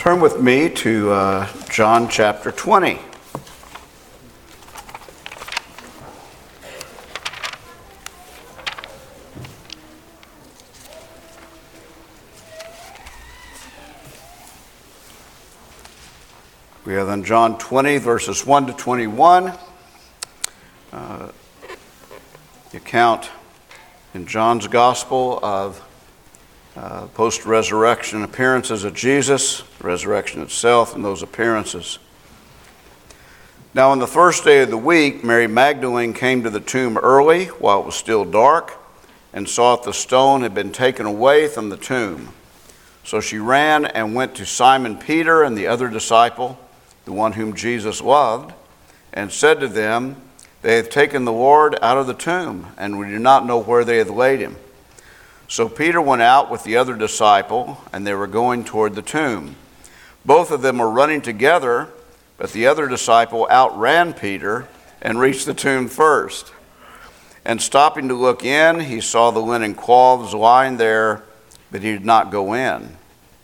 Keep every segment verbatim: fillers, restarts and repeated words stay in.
Turn with me to uh, John chapter twenty. We are in John twenty, verses one to twenty-one. Uh, the account in John's Gospel of uh, post-resurrection appearances of Jesus, the resurrection itself, and those appearances. Now on the first day of the week, Mary Magdalene came to the tomb early while it was still dark and saw that the stone had been taken away from the tomb. So she ran and went to Simon Peter and the other disciple, the one whom Jesus loved, and said to them, "They have taken the Lord out of the tomb, and we do not know where they have laid him." So Peter went out with the other disciple, and they were going toward the tomb. Both of them were running together, but the other disciple outran Peter and reached the tomb first. And stopping to look in, he saw the linen cloths lying there, but he did not go in.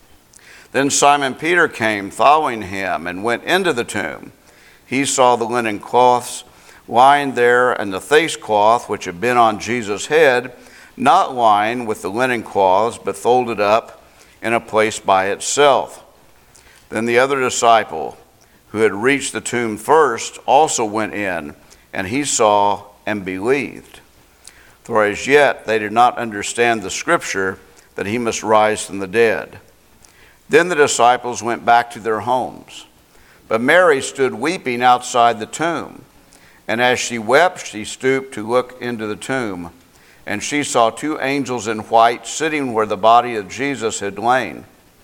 Then Simon Peter came, following him, and went into the tomb. He saw the linen cloths lying there, and the face cloth which had been on Jesus' head, not lying with the linen cloths, but folded up in a place by itself. Then the other disciple, who had reached the tomb first, also went in, and he saw and believed. For as yet they did not understand the scripture that he must rise from the dead. Then the disciples went back to their homes. But Mary stood weeping outside the tomb. And as she wept, she stooped to look into the tomb. And she saw two angels in white sitting where the body of Jesus had lain,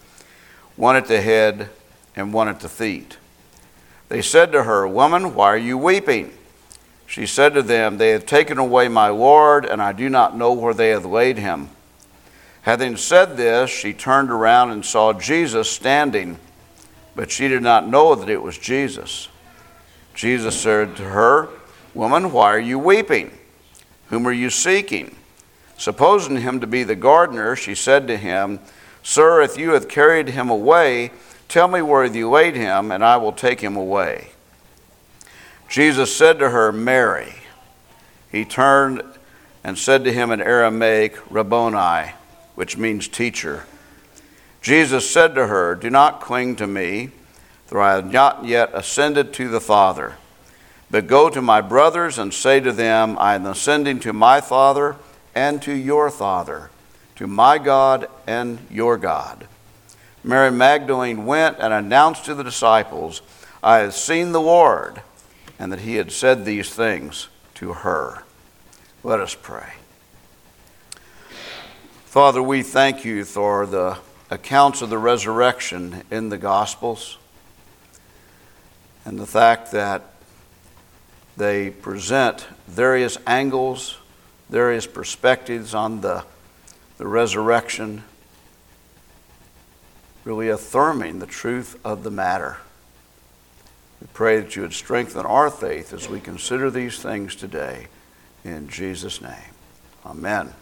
one at the head and one at the feet. They said to her, "Woman, why are you weeping?" She said to them, "They have taken away my Lord, and I do not know where they have laid him." Having said this, she turned around and saw Jesus standing, but she did not know that it was Jesus. Jesus said to her, "Woman, why are you weeping? Whom are you seeking?" Supposing him to be the gardener, she said to him, "Sir, if you have carried him away, tell me where you laid him, and I will take him away." Jesus said to her, "Mary." He turned and said to him in Aramaic, "Rabboni," which means teacher. Jesus said to her, "Do not cling to me, for I have not yet ascended to the Father. But go to my brothers and say to them, I am ascending to my Father and to your Father, to my God and your God." Mary Magdalene went and announced to the disciples, "I have seen the Lord," and that he had said these things to her. Let us pray. Father, we thank you for the accounts of the resurrection in the Gospels and the fact that they present various angles, various perspectives on the, the resurrection, really affirming the truth of the matter. We pray that you would strengthen our faith as we consider these things today. In Jesus' name, amen.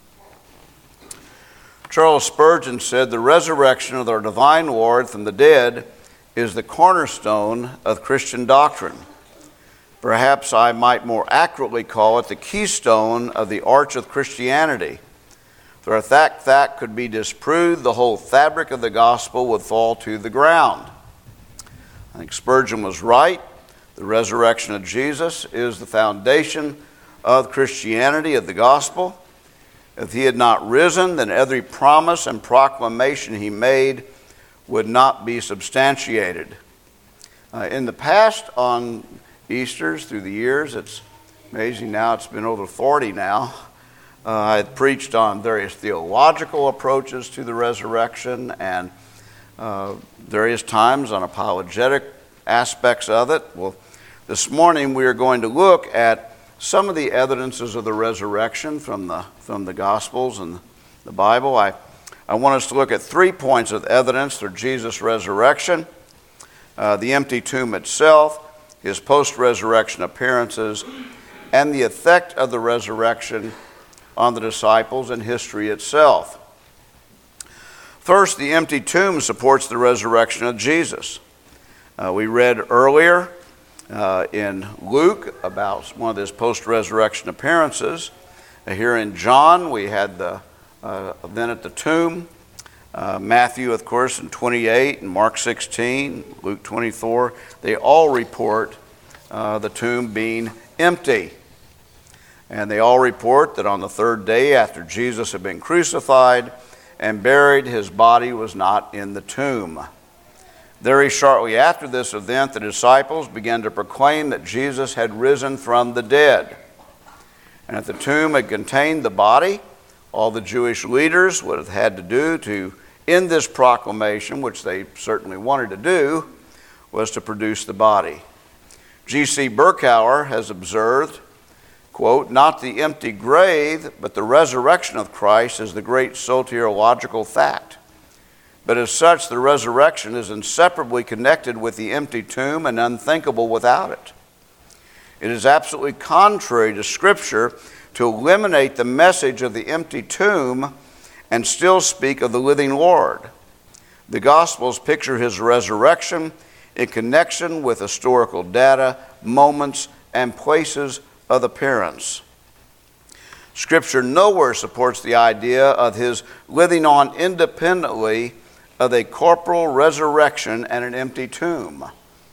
Charles Spurgeon said, "The resurrection of our divine Lord from the dead is the cornerstone of Christian doctrine. Perhaps I might more accurately call it the keystone of the arch of Christianity. For if that fact could be disproved, the whole fabric of the gospel would fall to the ground." I think Spurgeon was right. The resurrection of Jesus is the foundation of Christianity, of the gospel. If he had not risen, then every promise and proclamation he made would not be substantiated. Uh, in the past, on Easters through the years, it's amazing now, it's been over forty now, uh, I had preached on various theological approaches to the resurrection and uh, various times on apologetic aspects of it. Well, this morning we are going to look at some of the evidences of the resurrection from the from the Gospels and the Bible. I, I want us to look at three points of evidence for Jesus' resurrection: uh, the empty tomb itself, his post-resurrection appearances, and the effect of the resurrection on the disciples and history itself. First, the empty tomb supports the resurrection of Jesus. Uh, we read earlier uh, in Luke about one of his post-resurrection appearances. Uh, here in John, we had the uh, event at the tomb. Uh, Matthew, of course, in twenty-eight, and Mark sixteen, Luke twenty-four, they all report uh, the tomb being empty. And they all report that on the third day after Jesus had been crucified and buried, his body was not in the tomb. Very shortly after this event, the disciples began to proclaim that Jesus had risen from the dead. And if the tomb had contained the body, all the Jewish leaders would have had to do to end this proclamation, which they certainly wanted to do, was to produce the body. G C Berkouwer has observed, quote, "Not the empty grave, but the resurrection of Christ is the great soteriological fact. But as such, the resurrection is inseparably connected with the empty tomb and unthinkable without it. It is absolutely contrary to Scripture to eliminate the message of the empty tomb and still speak of the living Lord. The Gospels picture his resurrection in connection with historical data, moments, and places of appearance. Scripture nowhere supports the idea of his living on independently of a corporal resurrection and an empty tomb."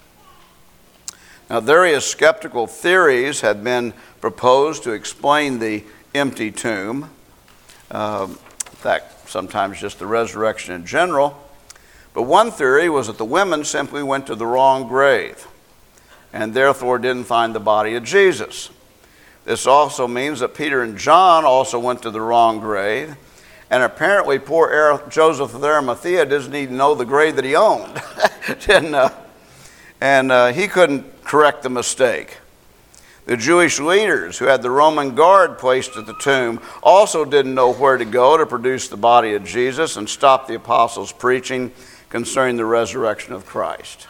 Now, various skeptical theories have been proposed to explain the empty tomb. Uh, in fact, sometimes just the resurrection in general. But one theory was that the women simply went to the wrong grave and therefore didn't find the body of Jesus. This also means that Peter and John also went to the wrong grave, and apparently poor Joseph of Arimathea doesn't even know the grave that he owned. Didn't, uh, and uh, he couldn't correct the mistake. The Jewish leaders who had the Roman guard placed at the tomb also didn't know where to go to produce the body of Jesus and stop the apostles' preaching concerning the resurrection of Christ.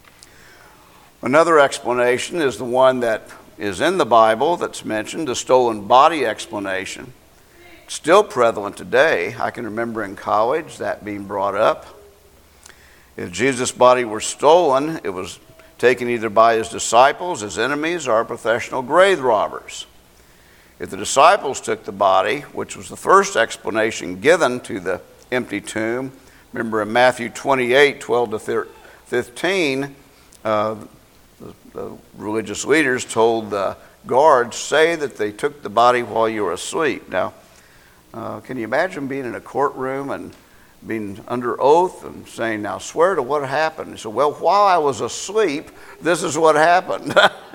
Another explanation is the one that is in the Bible that's mentioned, the stolen body explanation. It's still prevalent today. I can remember in college that being brought up. If Jesus' body were stolen, it was taken either by his disciples, his enemies, or professional grave robbers. If the disciples took the body, which was the first explanation given to the empty tomb, remember in Matthew twenty-eight, twelve to fifteen, uh, the, the religious leaders told the guards, "Say that they took the body while you were asleep." Now, uh, can you imagine being in a courtroom and being under oath and saying, "Now swear to what happened"? He said, "Well, while I was asleep, this is what happened."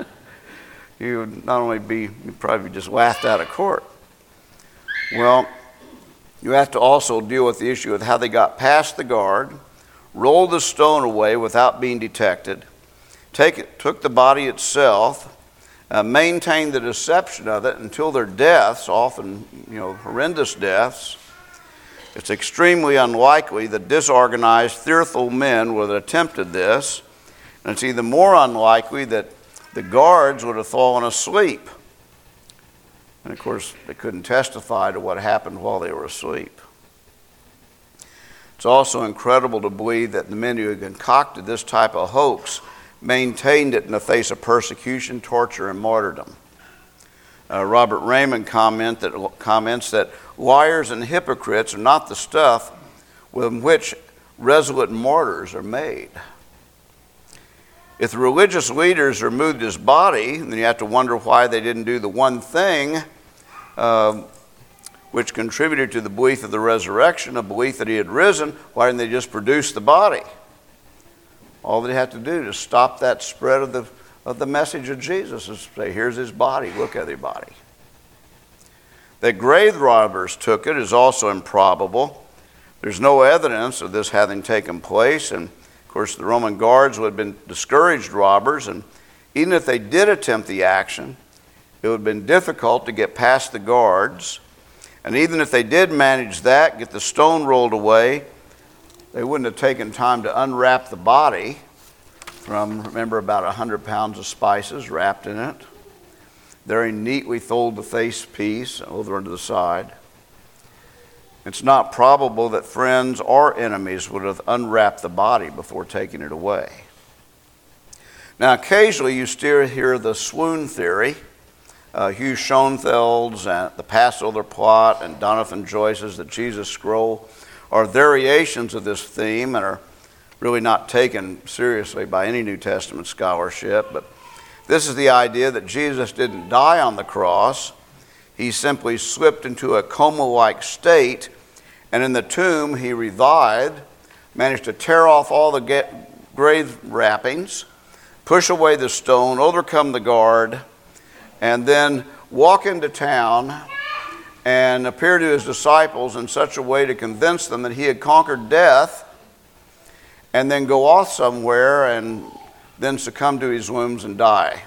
You would not only be, you'd probably just laughed out of court. Well, you have to also deal with the issue of how they got past the guard, rolled the stone away without being detected, take it, took the body itself, uh, maintained the deception of it until their deaths, often, you know, horrendous deaths. It's extremely unlikely that disorganized, fearful men would have attempted this, and it's even more unlikely that the guards would have fallen asleep. And of course, they couldn't testify to what happened while they were asleep. It's also incredible to believe that the men who had concocted this type of hoax maintained it in the face of persecution, torture, and martyrdom. Uh, Robert Raymond comment that, comments that liars and hypocrites are not the stuff with which resolute martyrs are made. If the religious leaders removed his body, then you have to wonder why they didn't do the one thing uh, which contributed to the belief of the resurrection, a belief that he had risen. Why didn't they just produce the body? All they had to do to stop that spread of the of the message of Jesus is say, "Here's his body, look at his body." That grave robbers took it is also improbable. There's no evidence of this having taken place, and of course the Roman guards would have been discouraged robbers, and even if they did attempt the action, it would have been difficult to get past the guards, and even if they did manage that, get the stone rolled away, they wouldn't have taken time to unwrap the body from, remember, about one hundred pounds of spices wrapped in it. Very neatly fold the face piece over to the side. It's not probable that friends or enemies would have unwrapped the body before taking it away. Now, occasionally you still hear the swoon theory. Uh, Hugh Schoenfeld's and the Passover plot and Jonathan Joyce's The Jesus Scroll are variations of this theme and are really not taken seriously by any New Testament scholarship. But this is the idea that Jesus didn't die on the cross. He simply slipped into a coma-like state, and in the tomb he revived, managed to tear off all the grave wrappings, push away the stone, overcome the guard, and then walk into town and appear to his disciples in such a way to convince them that he had conquered death, and then go off somewhere and then succumb to his wounds and die.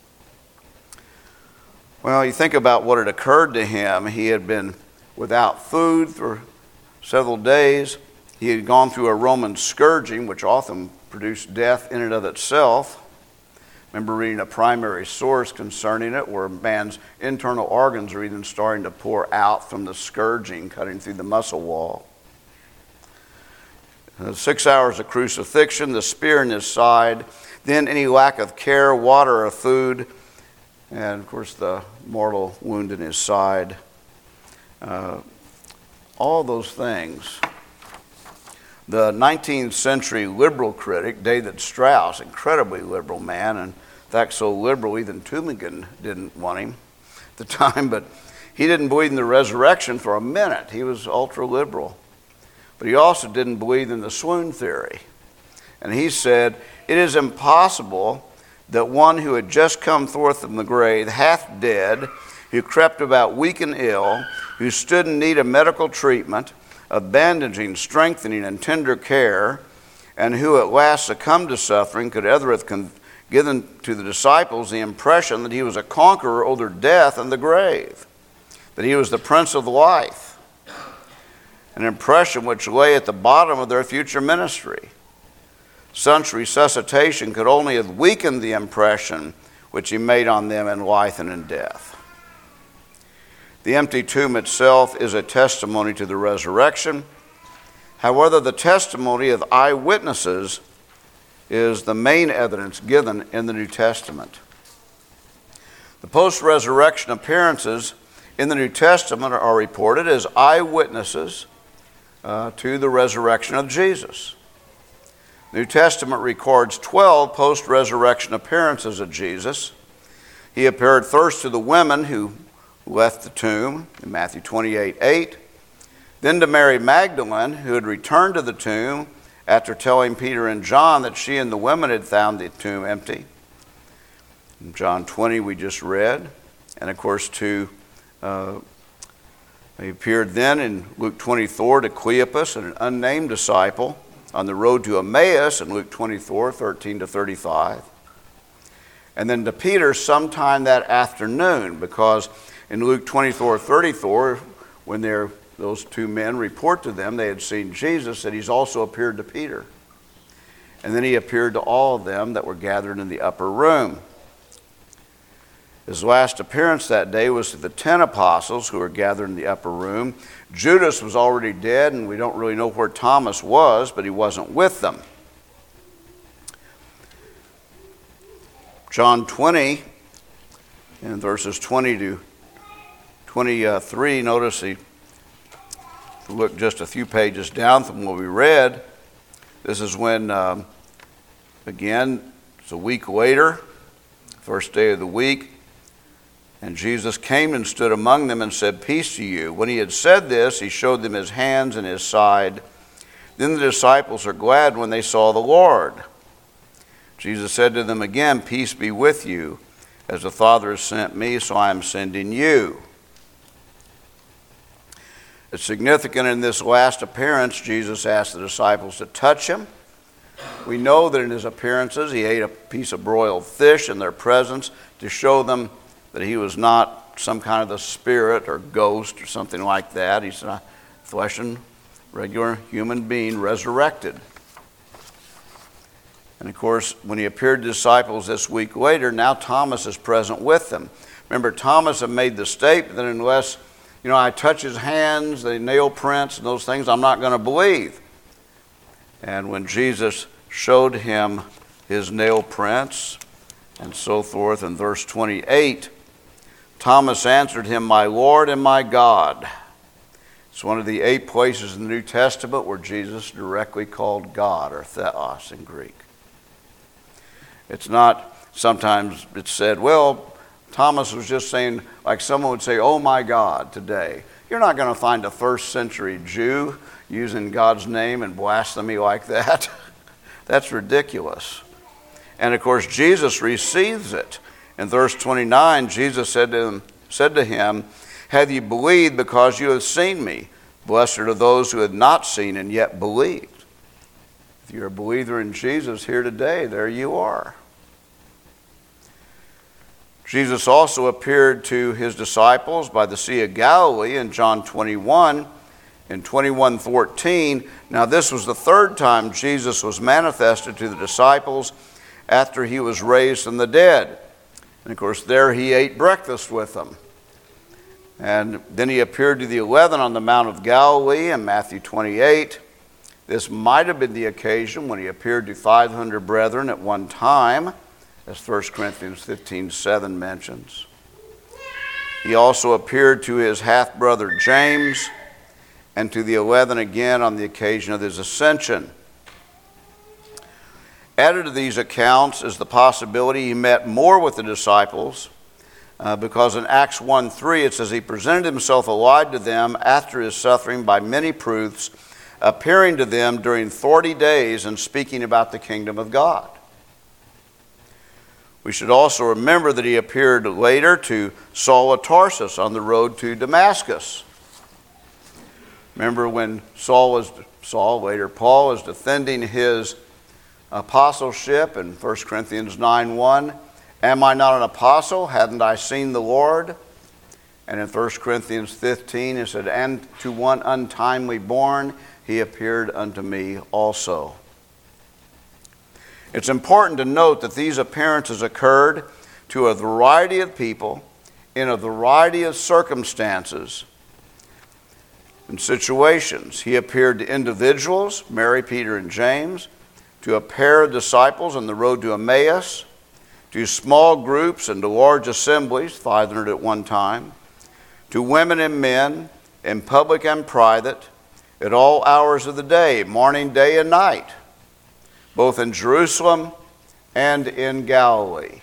Well, you think about what had occurred to him. He had been without food for several days. He had gone through a Roman scourging, which often produced death in and of itself. I remember reading a primary source concerning it, where man's internal organs are even starting to pour out from the scourging, cutting through the muscle wall. Uh, six hours of crucifixion, the spear in his side, then any lack of care, water or food, and of course the mortal wound in his side. Uh, all those things. The nineteenth century liberal critic, David Strauss, incredibly liberal man, and in fact so liberal even Tübingen didn't want him at the time, but he didn't believe in the resurrection for a minute. He was ultra-liberal. But he also didn't believe in the swoon theory. And he said, "It is impossible that one who had just come forth from the grave, half dead, who crept about weak and ill, who stood in need of medical treatment, of bandaging, strengthening, and tender care, and who at last succumbed to suffering, could ever have con- given to the disciples the impression that he was a conqueror over death and the grave, that he was the Prince of Life, an impression which lay at the bottom of their future ministry. Such resuscitation could only have weakened the impression which he made on them in life and in death." The empty tomb itself is a testimony to the resurrection. However, the testimony of eyewitnesses is the main evidence given in the New Testament. The post-resurrection appearances in the New Testament are reported as eyewitnesses uh, to the resurrection of Jesus. The New Testament records twelve post-resurrection appearances of Jesus. He appeared first to the women who left the tomb in Matthew twenty-eight eight, then to Mary Magdalene, who had returned to the tomb after telling Peter and John that she and the women had found the tomb empty. In John twenty we just read, and of course to uh, he appeared then in Luke twenty-four to Cleopas, an unnamed disciple, on the road to Emmaus in Luke twenty-four thirteen to thirty-five. And then to Peter sometime that afternoon, because in Luke twenty-four thirty-four, when those two men report to them they had seen Jesus, that he's also appeared to Peter. And then he appeared to all of them that were gathered in the upper room. His last appearance that day was to the ten apostles who were gathered in the upper room. Judas was already dead, and we don't really know where Thomas was, but he wasn't with them. John twenty, in verses twenty to twenty-three, notice he, if we look just a few pages down from what we read, this is when, um, again, it's a week later, first day of the week, and Jesus came and stood among them and said, "Peace to you." When he had said this, he showed them his hands and his side. Then the disciples are glad when they saw the Lord. Jesus said to them again, "Peace be with you. As the Father has sent me, so I am sending you." It's significant in this last appearance, Jesus asked the disciples to touch him. We know that in his appearances, he ate a piece of broiled fish in their presence to show them that he was not some kind of a spirit or ghost or something like that. He's a flesh and regular human being resurrected. And of course, when he appeared to disciples this week later, now Thomas is present with them. Remember, Thomas had made the statement that unless you know, I touch his hands, the nail prints and those things, I'm not going to believe. And when Jesus showed him his nail prints and so forth in verse twenty-eight, Thomas answered him, "My Lord and my God." It's one of the eight places in the New Testament where Jesus directly called God, or theos in Greek. It's not, sometimes it's said, well, Thomas was just saying, like someone would say, "Oh my God," today. You're not going to find a first century Jew using God's name in blasphemy like that. That's ridiculous. And of course, Jesus receives it. In verse twenty-nine, Jesus said to him, said to him, "Have you believed because you have seen me? Blessed are those who have not seen and yet believed." If you're a believer in Jesus here today, there you are. Jesus also appeared to his disciples by the Sea of Galilee in John twenty-one. In twenty-one fourteen, now this was the third time Jesus was manifested to the disciples after he was raised from the dead. And of course, there he ate breakfast with them. And then he appeared to the eleven on the Mount of Galilee in Matthew twenty-eight. This might have been the occasion when he appeared to five hundred brethren at one time, as First Corinthians fifteen seven mentions. He also appeared to his half-brother James and to the eleven again on the occasion of his ascension. Added to these accounts is the possibility he met more with the disciples, uh, because in Acts one three it says he presented himself alive to them after his suffering by many proofs, appearing to them during forty days and speaking about the kingdom of God. We should also remember that he appeared later to Saul of Tarsus on the road to Damascus. Remember when Saul was, Saul, later Paul, was defending his apostleship in First Corinthians nine one. "Am I not an apostle? Hadn't I seen the Lord?" And in First Corinthians fifteen, it said, "And to one untimely born, he appeared unto me also." It's important to note that these appearances occurred to a variety of people in a variety of circumstances and situations. He appeared to individuals, Mary, Peter, and James, to a pair of disciples on the road to Emmaus, to small groups and to large assemblies, five hundred at one time, to women and men, in public and private, at all hours of the day, morning, day, and night, both in Jerusalem and in Galilee.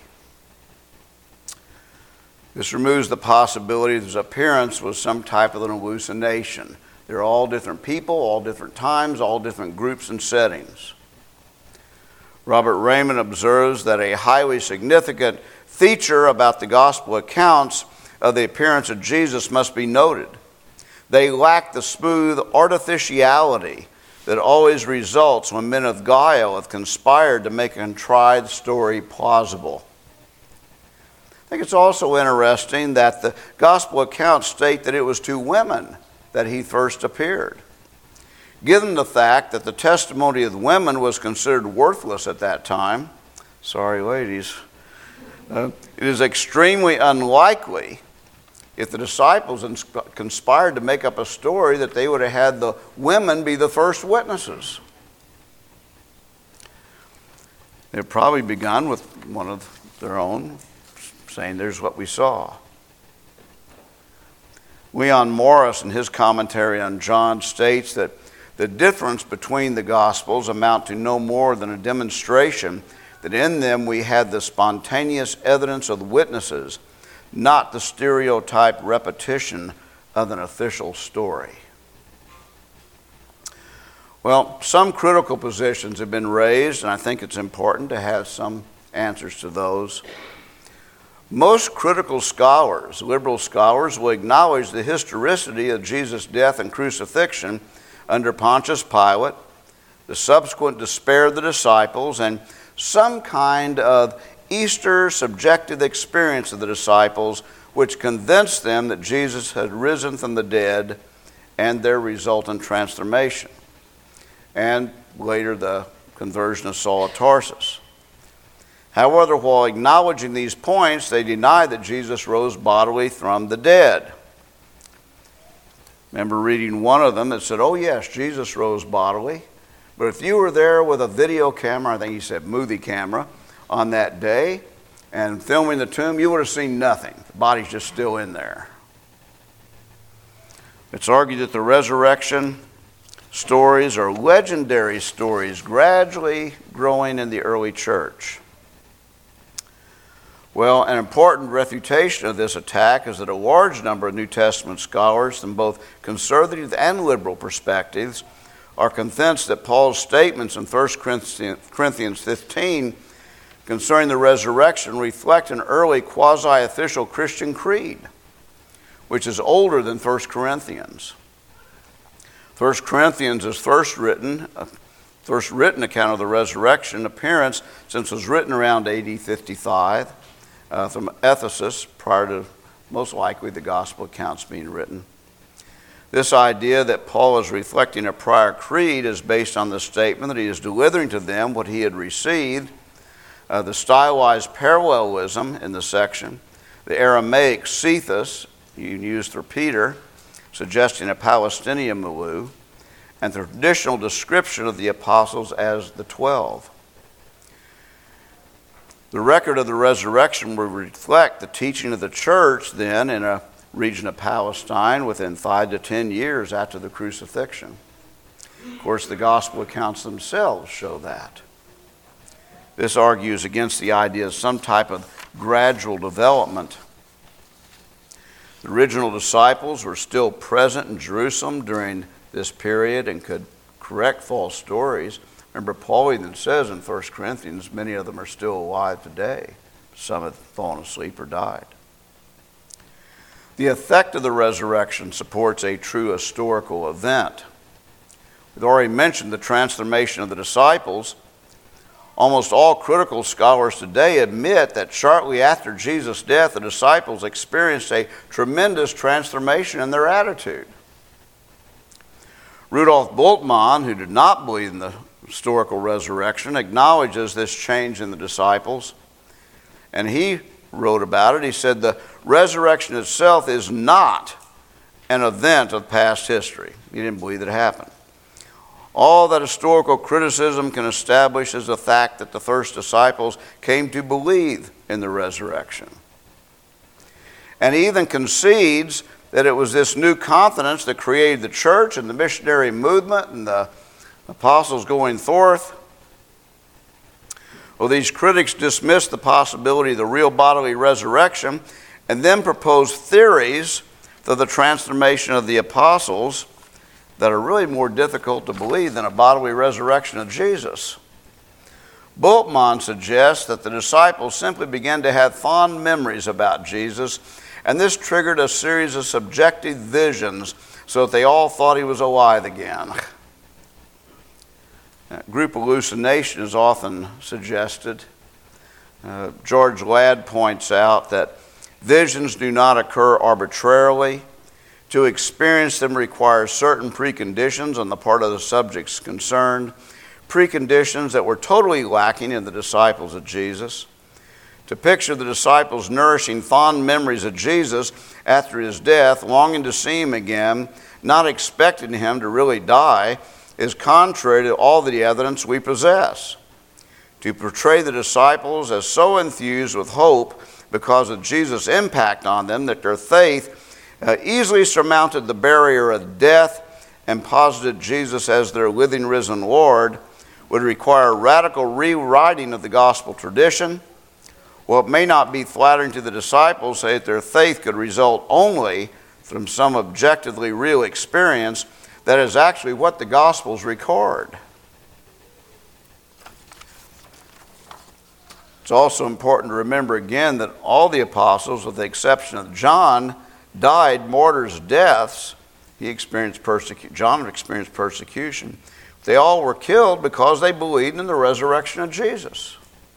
This removes the possibility that his appearance was some type of an hallucination. They're all different people, all different times, all different groups and settings. Robert Raymond observes that a highly significant feature about the gospel accounts of the appearance of Jesus must be noted. They lack the smooth artificiality that always results when men of guile have conspired to make a contrived story plausible. I think it's also interesting that the gospel accounts state that it was to women that he first appeared. Given the fact that the testimony of the women was considered worthless at that time, sorry ladies, uh, it is extremely unlikely if the disciples conspired to make up a story that they would have had the women be the first witnesses. They'd probably begun with one of their own, saying, "There's what we saw." Leon Morris, in his commentary on John, states that the difference between the Gospels amount to no more than a demonstration that in them we had the spontaneous evidence of the witnesses, not the stereotyped repetition of an official story. Well, some critical positions have been raised, and I think it's important to have some answers to those. Most critical scholars, liberal scholars, will acknowledge the historicity of Jesus' death and crucifixion under Pontius Pilate, the subsequent despair of the disciples, and some kind of Easter subjective experience of the disciples which convinced them that Jesus had risen from the dead and their resultant transformation, and later the conversion of Saul of Tarsus. However, while acknowledging these points, they deny that Jesus rose bodily from the dead. Remember reading one of them that said, oh yes, Jesus rose bodily. But if you were there with a video camera, I think he said movie camera, on that day and filming the tomb, you would have seen nothing. The body's just still in there. It's argued that the resurrection stories are legendary stories gradually growing in the early church. Well, an important refutation of this attack is that a large number of New Testament scholars from both conservative and liberal perspectives are convinced that Paul's statements in First Corinthians fifteen concerning the resurrection reflect an early quasi-official Christian creed, which is older than First Corinthians. First Corinthians is first written, uh, first written account of the resurrection appearance since it was written around A D fifty-five uh, from Ephesus, prior to most likely the gospel accounts being written. This idea that Paul is reflecting a prior creed is based on the statement that he is delivering to them what he had received, uh, the stylized parallelism in the section, the Aramaic Cephas, used for Peter, suggesting a Palestinian milieu, and the traditional description of the apostles as the twelve. The record of the resurrection will reflect the teaching of the church then in a region of Palestine within five to ten years after the crucifixion. Of course, the gospel accounts themselves show that. This argues against the idea of some type of gradual development. The original disciples were still present in Jerusalem during this period and could correct false stories. Remember, Paul even says in First Corinthians, many of them are still alive today. Some have fallen asleep or died. The effect of the resurrection supports a true historical event. We've already mentioned the transformation of the disciples. Almost all critical scholars today admit that shortly after Jesus' death, the disciples experienced a tremendous transformation in their attitude. Rudolf Bultmann, who did not believe in the historical resurrection, acknowledges this change in the disciples. And he wrote about it. He said, the resurrection itself is not an event of past history. He didn't believe it happened. All that historical criticism can establish is the fact that the first disciples came to believe in the resurrection. And he even concedes that it was this new confidence that created the church and the missionary movement and the apostles going forth. Well, these critics dismissed the possibility of the real bodily resurrection and then proposed theories for the transformation of the apostles that are really more difficult to believe than a bodily resurrection of Jesus. Bultmann suggests that the disciples simply began to have fond memories about Jesus, and this triggered a series of subjective visions so that they all thought he was alive again. Group hallucination is often suggested. Uh, George Ladd points out that visions do not occur arbitrarily. To experience them requires certain preconditions on the part of the subjects concerned, preconditions that were totally lacking in the disciples of Jesus. To picture the disciples nourishing fond memories of Jesus after his death, longing to see him again, not expecting him to really die, is contrary to all the evidence we possess. To portray the disciples as so enthused with hope because of Jesus' impact on them that their faith uh, easily surmounted the barrier of death and posited Jesus as their living, risen Lord would require radical rewriting of the gospel tradition. Well, it may not be flattering to the disciples to say that their faith could result only from some objectively real experience. That is actually what the Gospels record. It's also important to remember again that all the apostles, with the exception of John, died martyrs' deaths. He experienced persecution. John experienced persecution. They all were killed because they believed in the resurrection of Jesus.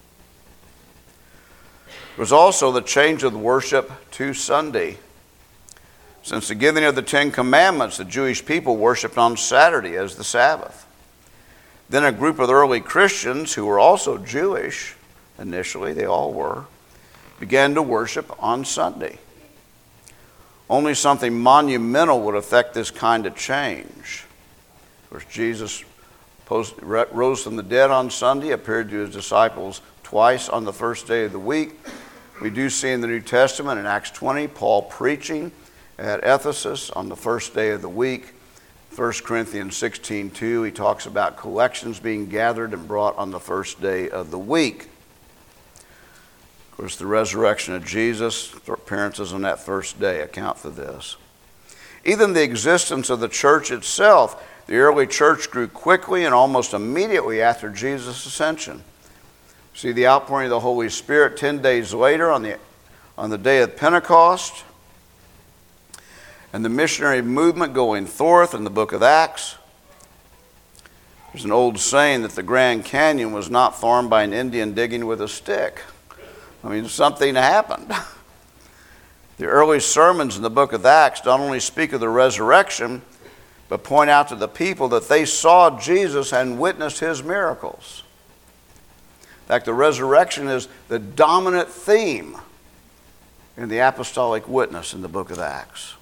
There was also the change of worship to Sunday. Since the giving of the Ten Commandments, the Jewish people worshiped on Saturday as the Sabbath. Then a group of the early Christians, who were also Jewish initially, they all were, began to worship on Sunday. Only something monumental would affect this kind of change. Of course, Jesus post, rose from the dead on Sunday, appeared to his disciples twice on the first day of the week. We do see in the New Testament in Acts twenty, Paul preaching at Ephesus on the first day of the week. First Corinthians sixteen two, he talks about collections being gathered and brought on the first day of the week. Of course, the resurrection of Jesus, appearances on that first day account for this. Even the existence of the church itself, the early church grew quickly and almost immediately after Jesus' ascension. See the outpouring of the Holy Spirit ten days later on the, on the day of Pentecost, and the missionary movement going forth in the book of Acts. There's an old saying that the Grand Canyon was not formed by an Indian digging with a stick. I mean, something happened. The early sermons in the book of Acts not only speak of the resurrection, but point out to the people that they saw Jesus and witnessed his miracles. In fact, the resurrection is the dominant theme in the apostolic witness in the book of Acts.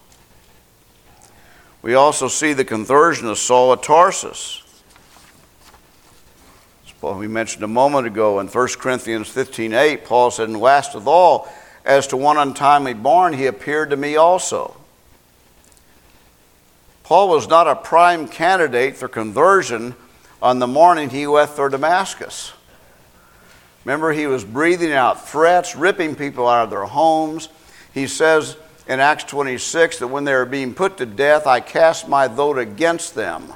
We also see the conversion of Saul of Tarsus. As we mentioned a moment ago in First Corinthians fifteen eight, Paul said, "And last of all, as to one untimely born, he appeared to me also." Paul was not a prime candidate for conversion on the morning he left for Damascus. Remember, he was breathing out threats, ripping people out of their homes. He says in Acts twenty-six that when they were being put to death, I cast my vote against them.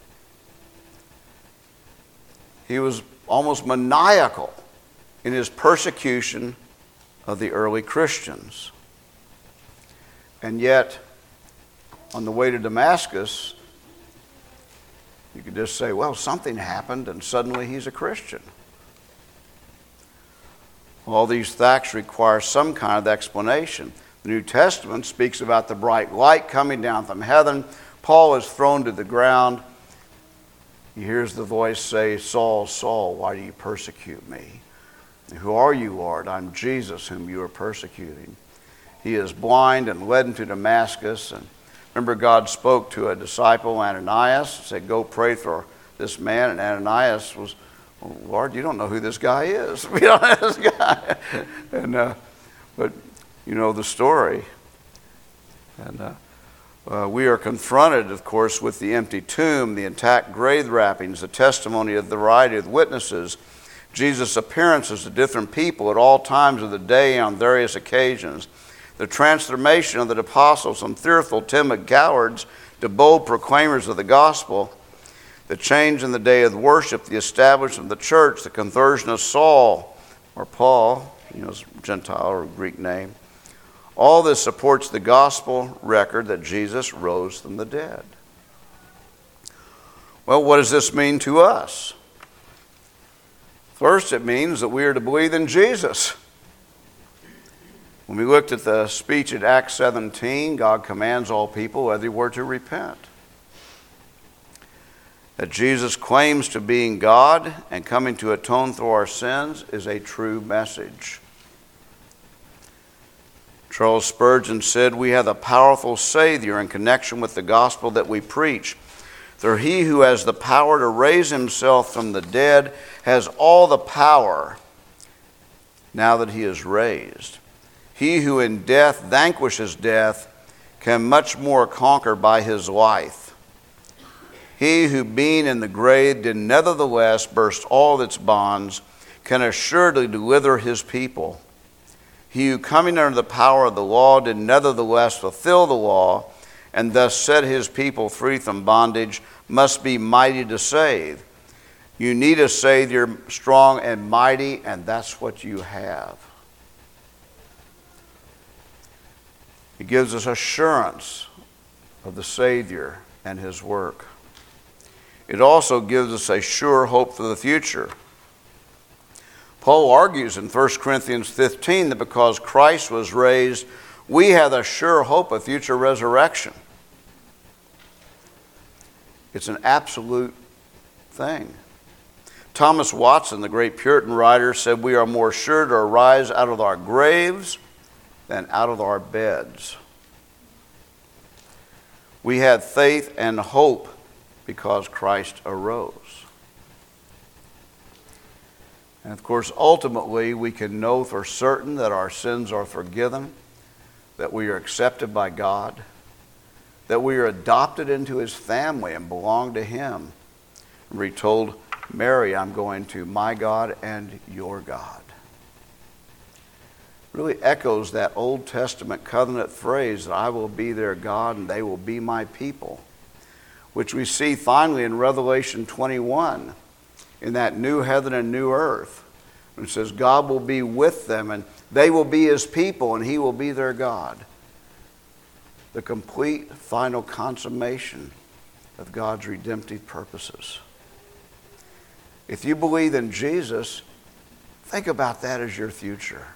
He was almost maniacal in his persecution of the early Christians. And yet, on the way to Damascus, you could just say, well, something happened and suddenly he's a Christian. All these facts require some kind of explanation. The New Testament speaks about the bright light coming down from heaven. Paul is thrown to the ground. He hears the voice say, "Saul, Saul, why do you persecute me? Who are you, Lord?" "I'm Jesus, whom you are persecuting." He is blind and led into Damascus. And remember, God spoke to a disciple, Ananias, said, "Go pray for this man." And Ananias was, "Well, Lord, you don't know who this guy is. We don't know this guy." and uh, But you know the story. And uh, uh, we are confronted, of course, with the empty tomb, the intact grave wrappings, the testimony of the variety of witnesses, Jesus' appearances to different people at all times of the day on various occasions, the transformation of the apostles from fearful, timid cowards to bold proclaimers of the gospel, the change in the day of worship, the establishment of the church, the conversion of Saul, or Paul, you know, his Gentile or Greek name. All this supports the gospel record that Jesus rose from the dead. Well, what does this mean to us? First, it means that we are to believe in Jesus. When we looked at the speech at Acts seventeen, God commands all people everywhere to repent. That Jesus claims to being God and coming to atone for our sins is a true message. Charles Spurgeon said, "We have a powerful Savior in connection with the gospel that we preach. For he who has the power to raise himself from the dead has all the power now that he is raised. He who in death vanquishes death can much more conquer by his life. He who being in the grave did nevertheless burst all its bonds can assuredly deliver his people. He who coming under the power of the law did nevertheless fulfill the law, and thus set his people free from bondage, must be mighty to save." You need a Savior strong and mighty, and that's what you have. He gives us assurance of the Savior and his work. It also gives us a sure hope for the future. Paul argues in First Corinthians fifteen that because Christ was raised, we have a sure hope of future resurrection. It's an absolute thing. Thomas Watson, the great Puritan writer, said, "We are more sure to arise out of our graves than out of our beds." We have faith and hope because Christ arose. And of course, ultimately, we can know for certain that our sins are forgiven, that we are accepted by God, that we are adopted into his family and belong to him. And we told Mary, I'm going to my God and your God. Really echoes that Old Testament covenant phrase that I will be their God and they will be my people, which we see finally in Revelation twenty-one, in that new heaven and new earth. It says God will be with them and they will be his people and he will be their God. The complete final consummation of God's redemptive purposes. If you believe in Jesus, think about that as your future.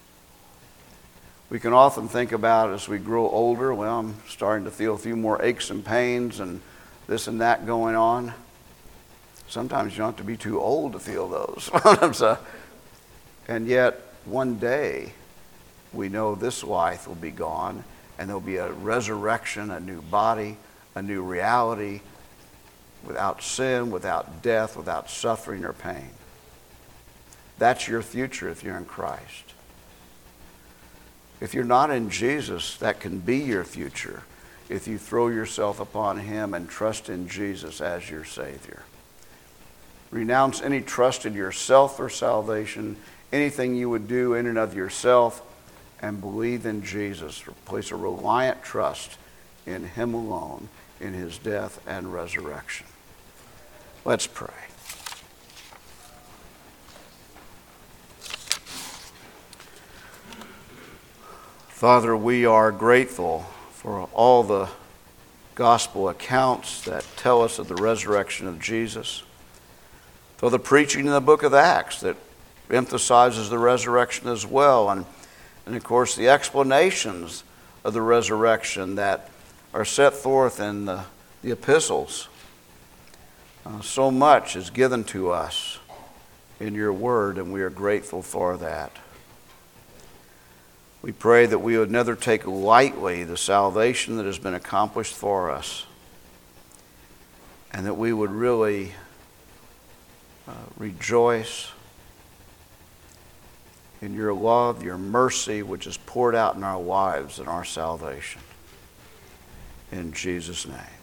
We can often think about as we grow older, well, I'm starting to feel a few more aches and pains and this and that going on. Sometimes you don't have to be too old to feel those. so, and yet, one day, we know this life will be gone and there'll be a resurrection, a new body, a new reality, without sin, without death, without suffering or pain. That's your future if you're in Christ. If you're not in Jesus, that can be your future if you throw yourself upon him and trust in Jesus as your Savior. Renounce any trust in yourself for salvation, anything you would do in and of yourself, and believe in Jesus. Place a reliant trust in him alone, in his death and resurrection. Let's pray. Father, we are grateful for all the gospel accounts that tell us of the resurrection of Jesus, for the preaching in the book of Acts that emphasizes the resurrection as well, and, and of course the explanations of the resurrection that are set forth in the, the epistles. Uh, so much is given to us in your word, and we are grateful for that. We pray that we would never take lightly the salvation that has been accomplished for us, and that we would really uh, rejoice in your love, your mercy, which is poured out in our lives and our salvation. In Jesus' name.